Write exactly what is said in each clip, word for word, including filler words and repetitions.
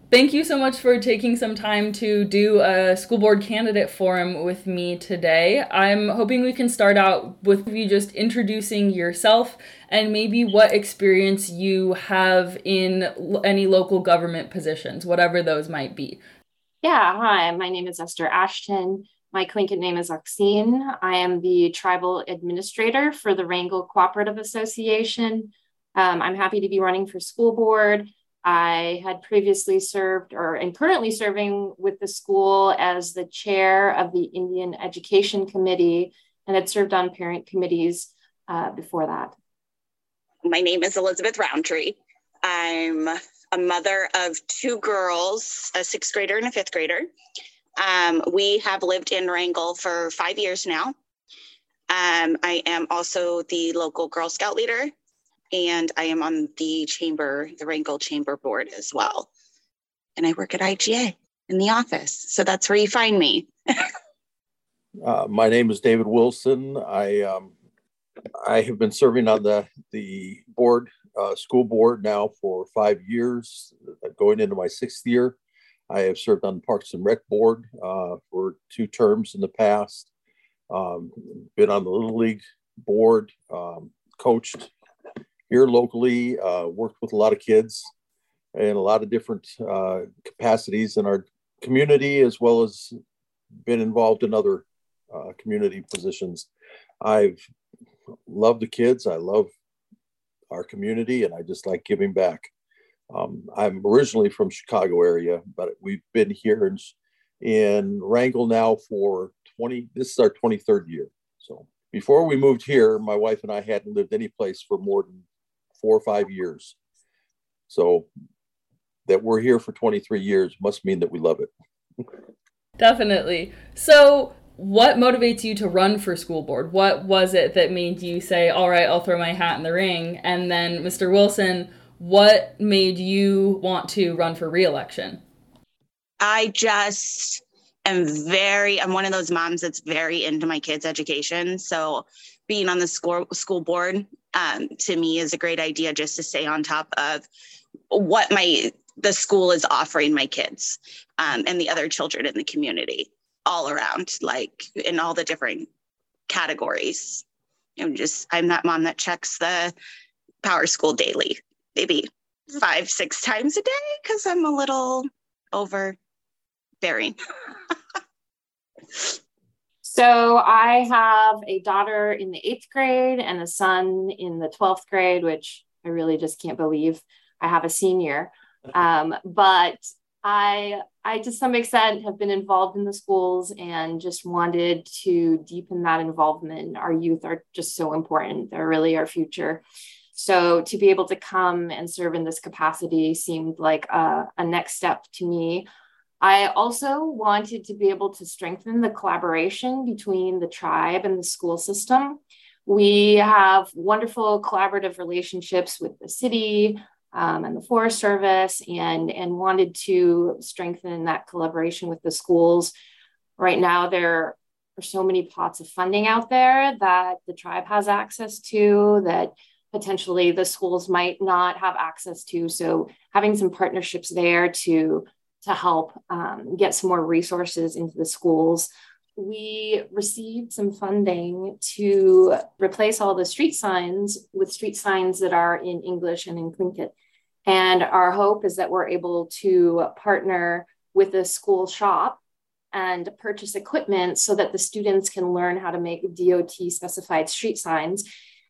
Thank you so much for taking some time to do a school board candidate forum with me today. I'm hoping we can start out with you just introducing yourself and maybe what experience you have in l- any local government positions, whatever those might be. Yeah, hi, my name is Esther Ashton. My Tlingit name is Oxine. I am the tribal administrator for the Wrangell Cooperative Association. Um, I'm happy to be running for school board. I had previously served or am currently serving with the school as the chair of the Indian Education Committee and had served on parent committees uh, before that. My name is Elizabeth Roundtree. I'm a mother of two girls, a sixth grader and a fifth grader. Um, we have lived in Wrangell for five years now. Um, I am also the local Girl Scout leader, and I am on the chamber, the Wrangell Chamber Board as well. And I work at I G A in the office. So that's where you find me. uh, my name is David Wilson. I um, I have been serving on the, the board, uh, school board now for five years, going into my sixth year. I have served on the Parks and Rec board uh, for two terms in the past, um, been on the Little League board, um, coached here locally, uh, worked with a lot of kids in a lot of different uh, capacities in our community, as well as been involved in other uh, community positions. I've love the kids. I love our community, and I just like giving back. Um, I'm originally from Chicago area, but we've been here in, in Wrangell now for twenty, this is our twenty-third year. So before we moved here, my wife and I hadn't lived any place for more than four or five years. So that we're here for twenty-three years must mean that we love it. Definitely. So, what motivates you to run for school board? What was it that made you say, all right, I'll throw my hat in the ring? And then, Mister Wilson, what made you want to run for re-election? I just am very, I'm one of those moms that's very into my kids' education. So being on the school, school board um, to me is a great idea, just to stay on top of what my the school is offering my kids um, and the other children in the community all around, like in all the different categories. I'm just, I'm that mom that checks the Power School daily, maybe five, six times a day, because I'm a little overbearing. So I have a daughter in the eighth grade and a son in the twelfth grade, which I really just can't believe I have a senior. Um, but I, I to some extent have been involved in the schools and just wanted to deepen that involvement. Our youth are just so important. They're really our future. So to be able to come and serve in this capacity seemed like a, a next step to me. I also wanted to be able to strengthen the collaboration between the tribe and the school system. We have wonderful collaborative relationships with the city um, and the Forest Service, and, and wanted to strengthen that collaboration with the schools. Right now, there are so many pots of funding out there that the tribe has access to that potentially the schools might not have access to. So having some partnerships there to to help um, get some more resources into the schools. We received some funding to replace all the street signs with street signs that are in English and in Tlingit. And our hope is that we're able to partner with a school shop and purchase equipment so that the students can learn how to make D O T specified street signs.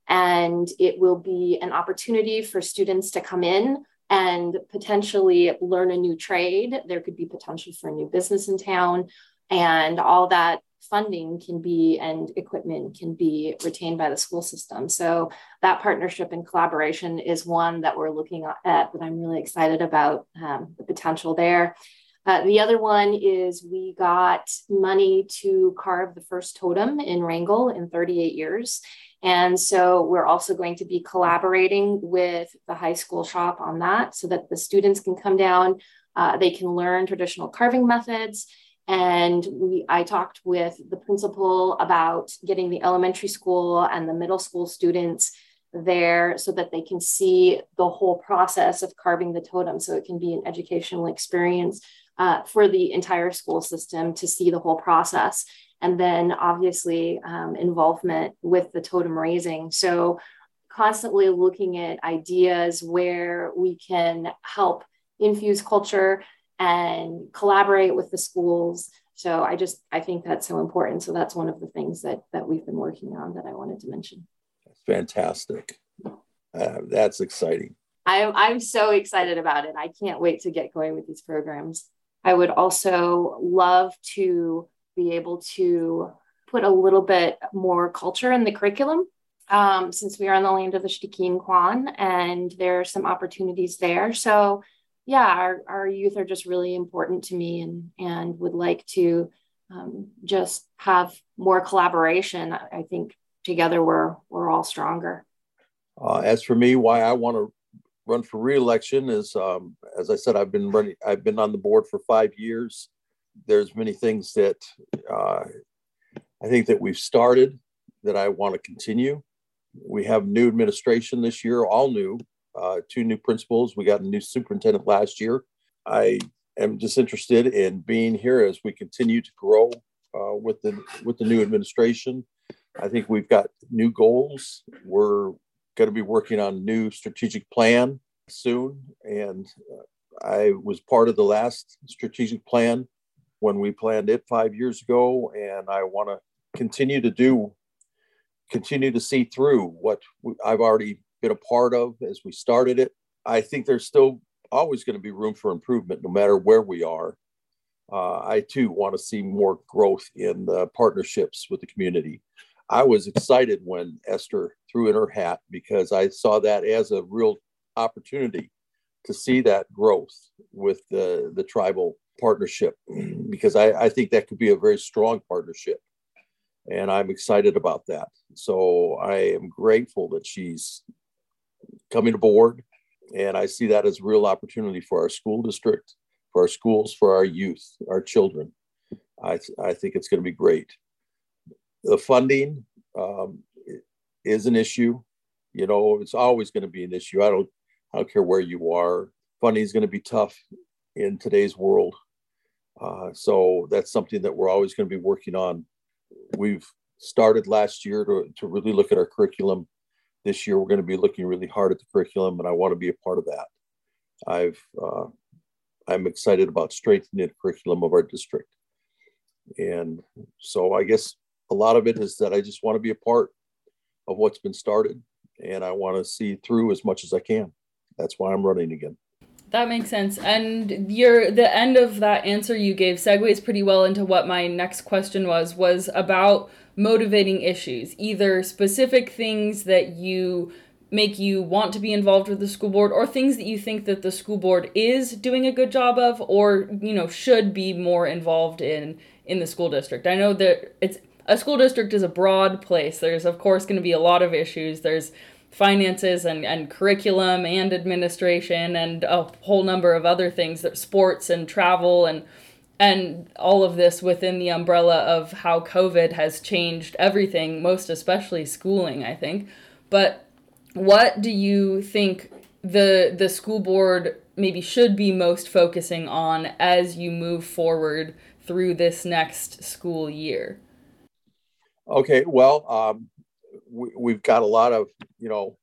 And it will be an opportunity for students to come in and potentially learn a new trade. There could be potential for a new business in town, and all that funding can be and equipment can be retained by the school system. So that partnership and collaboration is one that we're looking at that I'm really excited about, um, the potential there. Uh, the other one is we got money to carve the first totem in Wrangell in thirty-eight years. And so we're also going to be collaborating with the high school shop on that so that the students can come down, uh, they can learn traditional carving methods. And we, I talked with the principal about getting the elementary school and the middle school students there so that they can see the whole process of carving the totem. So it can be an educational experience uh, for the entire school system to see the whole process. And then obviously um, involvement with the totem raising. So constantly looking at ideas where we can help infuse culture and collaborate with the schools. So I just, I think that's so important. So that's one of the things that, that we've been working on that I wanted to mention. Fantastic. Uh, that's exciting. I'm, I'm so excited about it. I can't wait to get going with these programs. I would also love to be able to put a little bit more culture in the curriculum. Um, since we are on the land of the Shtikin Kwan, and there are some opportunities there. So yeah, our, our youth are just really important to me, and, and would like to um, just have more collaboration. I think together we're, we're all stronger. Uh, as for me, why I want to run for re-election is, um, as I said, I've been running, I've been on the board for five years. There's many things that uh, I think that we've started that I want to continue. We have new administration this year, all new, uh, two new principals. We got a new superintendent last year. I am just interested in being here as we continue to grow uh, with the with the new administration. I think we've got new goals. We're going to be working on a new strategic plan soon. And I was part of the last strategic plan when we planned it five years ago. And I want to continue to do continue to see through what I've already been a part of as we started it. I think there's still always going to be room for improvement, no matter where we are. Uh, I too want to see more growth in the partnerships with the community. I was excited when Esther threw in her hat because I saw that as a real opportunity to see that growth with the, the tribal partnership, because I, I think that could be a very strong partnership. And I'm excited about that. So I am grateful that she's coming aboard. And I see that as a real opportunity for our school district, for our schools, for our youth, our children. I, I think it's going to be great. The funding um, is an issue. You know, it's always going to be an issue. I don't, I don't care where you are. Funding is going to be tough in today's world. Uh, so that's something that we're always going to be working on. We've started last year to, to really look at our curriculum. This year, we're going to be looking really hard at the curriculum, and I want to be a part of that. I've, uh, I'm excited about strengthening the curriculum of our district. And so I guess a lot of it is that I just want to be a part of what's been started, and I want to see through as much as I can. That's why I'm running again. That makes sense. And your the end of that answer you gave segues pretty well into what my next question was, was about motivating issues, either specific things that you make you want to be involved with the school board, or things that you think that the school board is doing a good job of, or, you know, should be more involved in in the school district. I know that it's a school district is a broad place. There's, of course, going to be a lot of issues. There's finances and, and curriculum and administration and a whole number of other things, that sports and travel and and all of this within the umbrella of how COVID has changed everything, most especially schooling, I think. But what do you think the the school board maybe should be most focusing on as you move forward through this next school year? Okay, well, um, we, we've got a lot of, you know,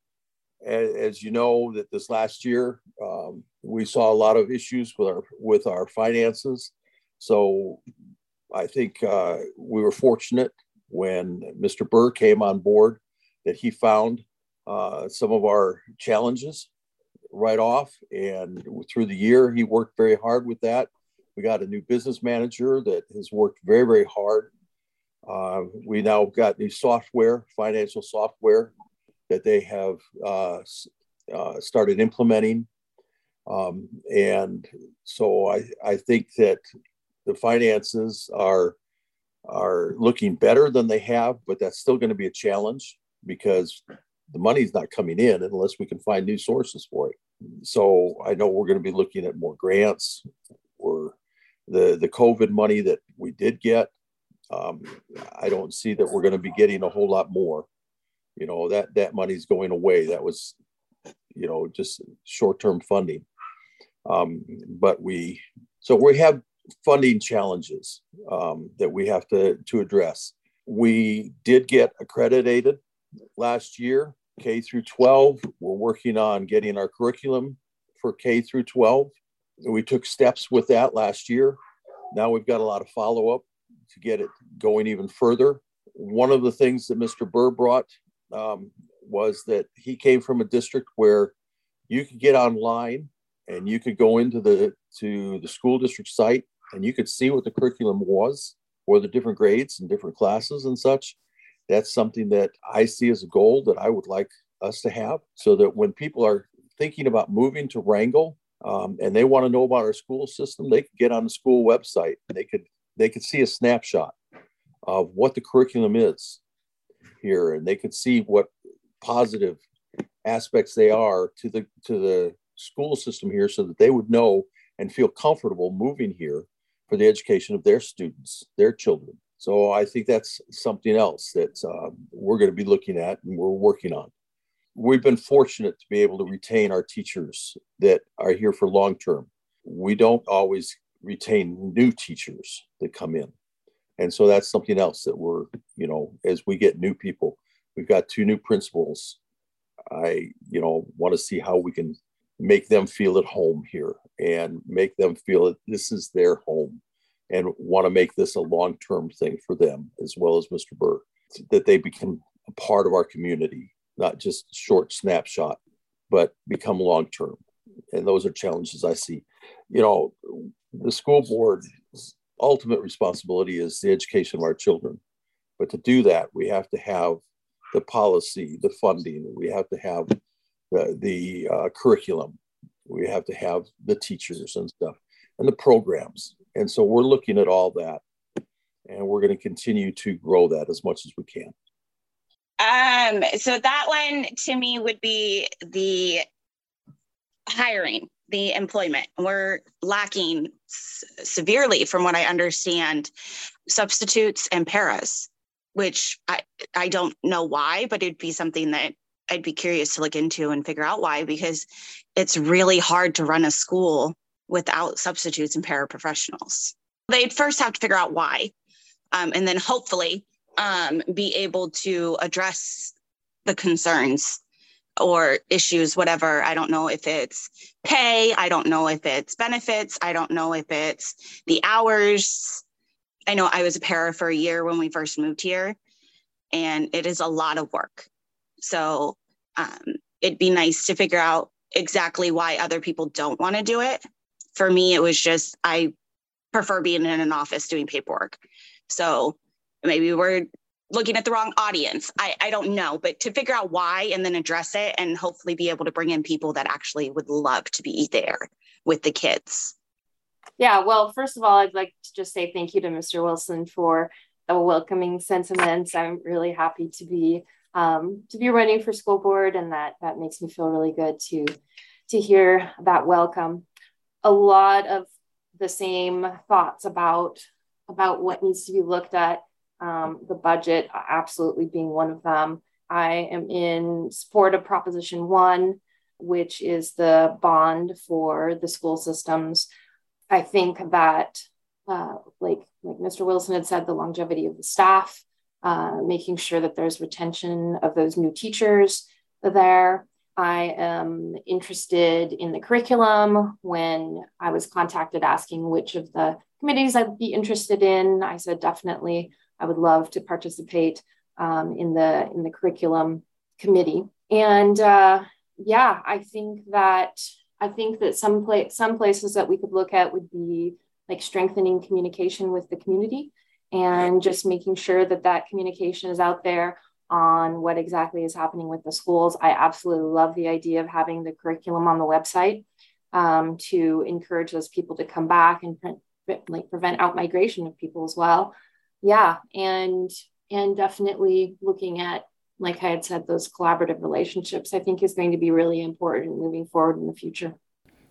as, as you know, that this last year, um, we saw a lot of issues with our with our finances. So I think uh, we were fortunate when Mister Burr came on board that he found uh, some of our challenges right off. And through the year, he worked very hard with that. We got a new business manager that has worked very, very hard. Uh, we now got new software, financial software that they have uh, uh, started implementing. Um, and so I, I think that the finances are, are looking better than they have, but that's still going to be a challenge because the money's not coming in unless we can find new sources for it. So I know we're going to be looking at more grants or the, the COVID money that we did get. Um, I don't see that we're going to be getting a whole lot more. You know, that, that money's going away. That was, you know, just short-term funding. Um, but we, so we have funding challenges um, that we have to, to address. We did get accredited last year, K through twelve. We're working on getting our curriculum for K through twelve. We took steps with that last year. Now we've got a lot of follow-up to get it going even further. One of the things that Mister Burr brought um, was that he came from a district where you could get online and you could go into the to the school district site and you could see what the curriculum was for the different grades and different classes and such. That's something that I see as a goal that I would like us to have, so that when people are thinking about moving to Wrangell um, and they want to know about our school system, they could get on the school website and they could they could see a snapshot of what the curriculum is here, and they could see what positive aspects they are to the to the school system here, so that they would know and feel comfortable moving here for the education of their students, their children. So I think that's something else that uh, we're going to be looking at and we're working on. We've been fortunate to be able to retain our teachers that are here for long term. We don't always retain new teachers that come in. And so that's something else that we're, you know, as we get new people, we've got two new principals. I, you know, want to see how we can make them feel at home here and make them feel that this is their home, and want to make this a long-term thing for them, as well as Mister Burr, that they become a part of our community, not just short snapshot, but become long-term. And those are challenges I see. You know, the school board's ultimate responsibility is the education of our children. But to do that, we have to have the policy, the funding, we have to have the, the uh, curriculum, we have to have the teachers and stuff, and the programs. And so we're looking at all that, and we're going to continue to grow that as much as we can. Um, so that one to me would be the hiring, the employment. We're lacking s- severely, from what I understand, substitutes and paras, which I, I don't know why, but it'd be something that I'd be curious to look into and figure out why, because it's really hard to run a school without substitutes and paraprofessionals. They'd first have to figure out why, um, and then hopefully um, be able to address the concerns or issues, whatever. I don't know if it's pay. I don't know if it's benefits. I don't know if it's the hours. I know I was a para for a year when we first moved here, and it is a lot of work. So um, it'd be nice to figure out exactly why other people don't want to do it. For me, it was just, I prefer being in an office doing paperwork. So maybe we're looking at the wrong audience. I, I don't know, but to figure out why and then address it, and hopefully be able to bring in people that actually would love to be there with the kids. Yeah, well, first of all, I'd like to just say thank you to Mister Wilson for the welcoming sentiments. I'm really happy to be um, to be running for school board, and that that makes me feel really good to to hear that welcome. A lot of the same thoughts about about what needs to be looked at. Um, the budget absolutely being one of them. I am in support of Proposition One, which is the bond for the school systems. I think that, uh, like, like Mister Wilson had said, the longevity of the staff, uh, making sure that there's retention of those new teachers there. I am interested in the curriculum. When I was contacted asking which of the committees I'd be interested in, I said definitely I would love to participate um, in the in the curriculum committee. And uh, yeah, I think that I think that some place some places that we could look at would be like strengthening communication with the community, and just making sure that that communication is out there on what exactly is happening with the schools. I absolutely love the idea of having the curriculum on the website um, to encourage those people to come back and pre- like prevent out migration of people as well. Yeah, and and definitely looking at, like I had said, those collaborative relationships, I think is going to be really important moving forward in the future.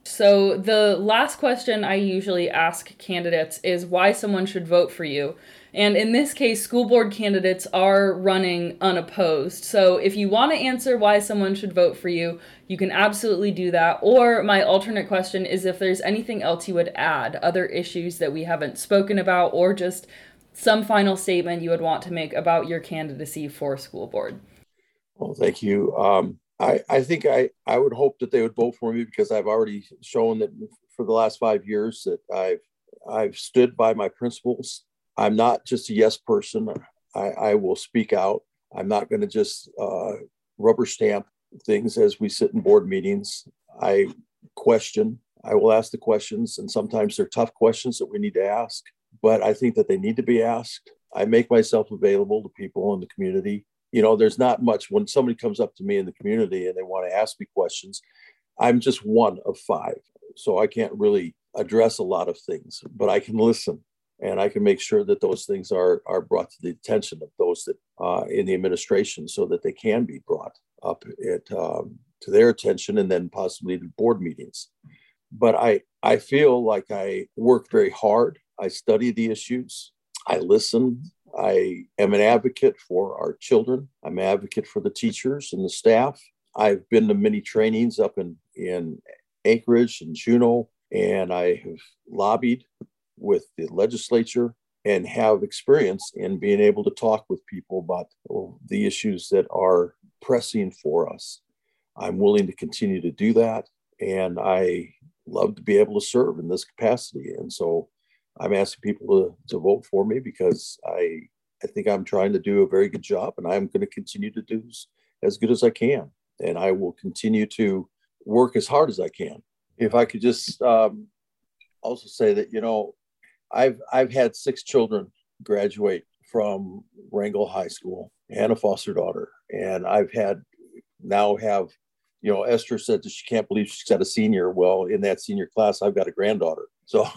So the last question I usually ask candidates is why someone should vote for you. And in this case, school board candidates are running unopposed. So if you want to answer why someone should vote for you, you can absolutely do that. Or my alternate question is if there's anything else you would add, other issues that we haven't spoken about, or just some final statement you would want to make about your candidacy for school board. Well, thank you. Um, I, I think I, I would hope that they would vote for me because I've already shown that for the last five years that I've I've stood by my principles. I'm not just a yes person. I, I will speak out. I'm not going to just uh, rubber stamp things as we sit in board meetings. I question. I will ask the questions, and sometimes they're tough questions that we need to ask, but I think that they need to be asked. I make myself available to people in the community. You know, there's not much when somebody comes up to me in the community and they want to ask me questions. I'm just one of five. So I can't really address a lot of things, but I can listen and I can make sure that those things are, are brought to the attention of those that uh, in the administration so that they can be brought up at, um, to their attention and then possibly to board meetings. But I, I feel like I work very hard. I study the issues. I listen. I am an advocate for our children. I'm an advocate for the teachers and the staff. I've been to many trainings up in, in Anchorage and Juneau, and I have lobbied with the legislature and have experience in being able to talk with people about the issues that are pressing for us. I'm willing to continue to do that, and I love to be able to serve in this capacity. And so I'm asking people to, to vote for me because I, I think I'm trying to do a very good job, and I'm going to continue to do as good as I can. And I will continue to work as hard as I can. If I could just um, also say that, you know, I've, I've had six children graduate from Wrangell High School and a foster daughter. And I've had now have, you know, Esther said that she can't believe she's got a senior. Well, in that senior class, I've got a granddaughter. So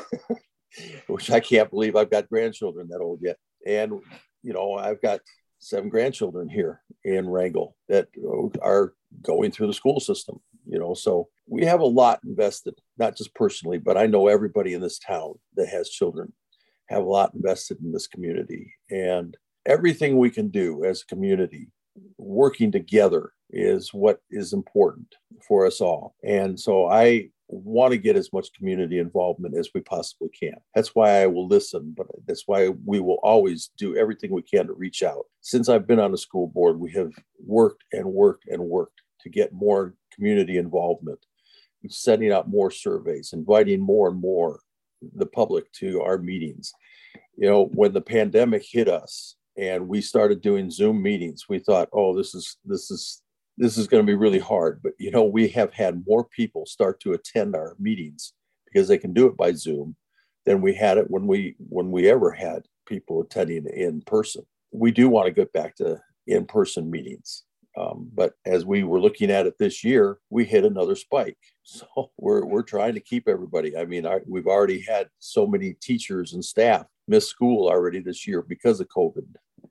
which I can't believe I've got grandchildren that old yet. And, you know, I've got seven grandchildren here in Wrangell that are going through the school system, you know, so we have a lot invested, not just personally, but I know everybody in this town that has children have a lot invested in this community, and everything we can do as a community working together is what is important for us all. And so I want to get as much community involvement as we possibly can. That's why I will listen, but that's why we will always do everything we can to reach out. Since I've been on the school board, we have worked and worked and worked to get more community involvement, setting out more surveys, inviting more and more the public to our meetings. You know, when the pandemic hit us and we started doing Zoom meetings, we thought, oh, this is, this is, this is going to be really hard. But, you know, we have had more people start to attend our meetings because they can do it by Zoom than we had it when we, when we ever had people attending in person. We do want to get back to in-person meetings. Um, but as we were looking at it this year, we hit another spike. So we're, we're trying to keep everybody. I mean, I, we've already had so many teachers and staff miss school already this year because of COVID.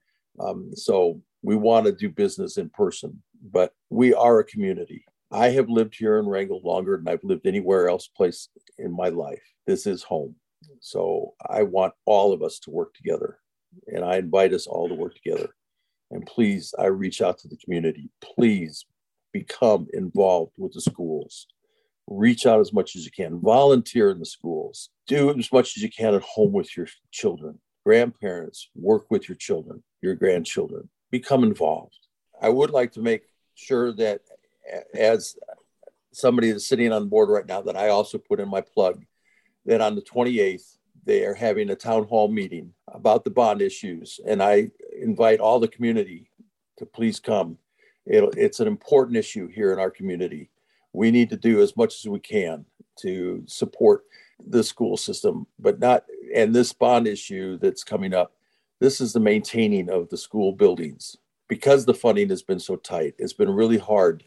Um, so we want to do business in person, but we are a community. I have lived here in Wrangell longer than I've lived anywhere else place in my life. This is home. So I want all of us to work together, and I invite us all to work together. And please, I reach out to the community. Please become involved with the schools. Reach out as much as you can. Volunteer in the schools. Do as much as you can at home with your children. Grandparents, work with your children, your grandchildren. Become involved. I would like to make sure that as somebody that's sitting on board right now, that I also put in my plug, that on the twenty-eighth, they are having a town hall meeting about the bond issues. And I invite all the community to please come. It'll, it's an important issue here in our community. We need to do as much as we can to support the school system, but not, and this bond issue that's coming up, this is the maintaining of the school buildings. Because the funding has been so tight, it's been really hard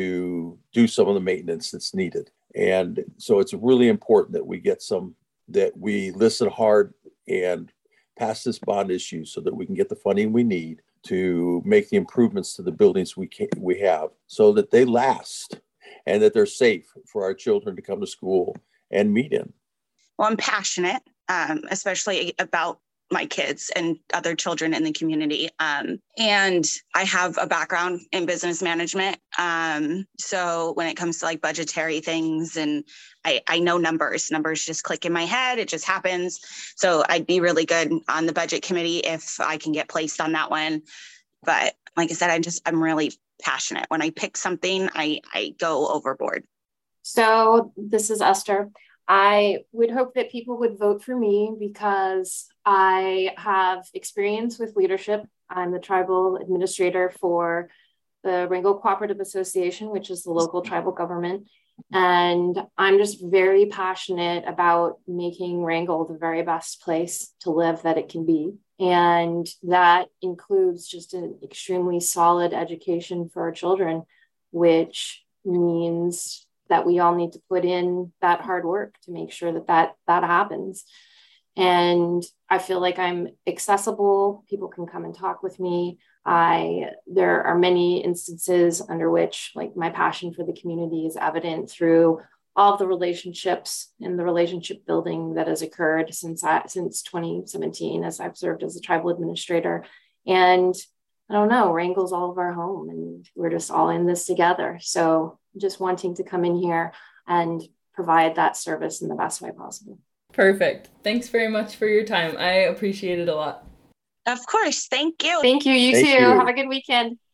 to do some of the maintenance that's needed. And so it's really important that we get some, that we listen hard and pass this bond issue so that we can get the funding we need to make the improvements to the buildings we can, we have so that they last and that they're safe for our children to come to school and meet in. Well, I'm passionate, um, especially about my kids and other children in the community. Um, and I have a background in business management. Um, so when it comes to like budgetary things, and I, I know numbers, numbers just click in my head. It just happens. So I'd be really good on the budget committee if I can get placed on that one. But like I said, I just, I'm really passionate. When I pick something, I, I go overboard. So this is Esther. I would hope that people would vote for me because I have experience with leadership. I'm the tribal administrator for the Wrangell Cooperative Association, which is the local tribal government. And I'm just very passionate about making Wrangell the very best place to live that it can be. And that includes just an extremely solid education for our children, which means that we all need to put in that hard work to make sure that that, that happens. And I feel like I'm accessible. People can come and talk with me. I, there are many instances under which like my passion for the community is evident through all of the relationships and the relationship building that has occurred since I, since twenty seventeen, as I've served as a tribal administrator. And I don't know, Wrangell's all of our home and we're just all in this together. So just wanting to come in here and provide that service in the best way possible. Perfect. Thanks very much for your time. I appreciate it a lot. Of course. Thank you. Thank you. You Thank too. you. Have a good weekend.